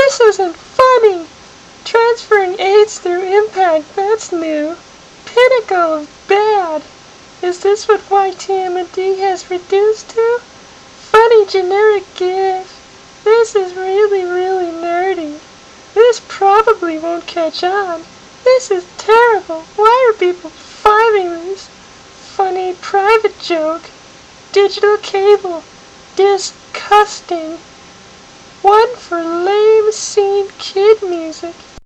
This isn't funny! Transferring AIDS through impact, that's new. Pinnacle of bad. Is this what YTM&D has reduced to? Funny generic gif. This is really, really nerdy. This probably won't catch on. This is terrible. Why are people fiving this? Funny private joke. Digital cable. Disgusting. One for lame scene kid music.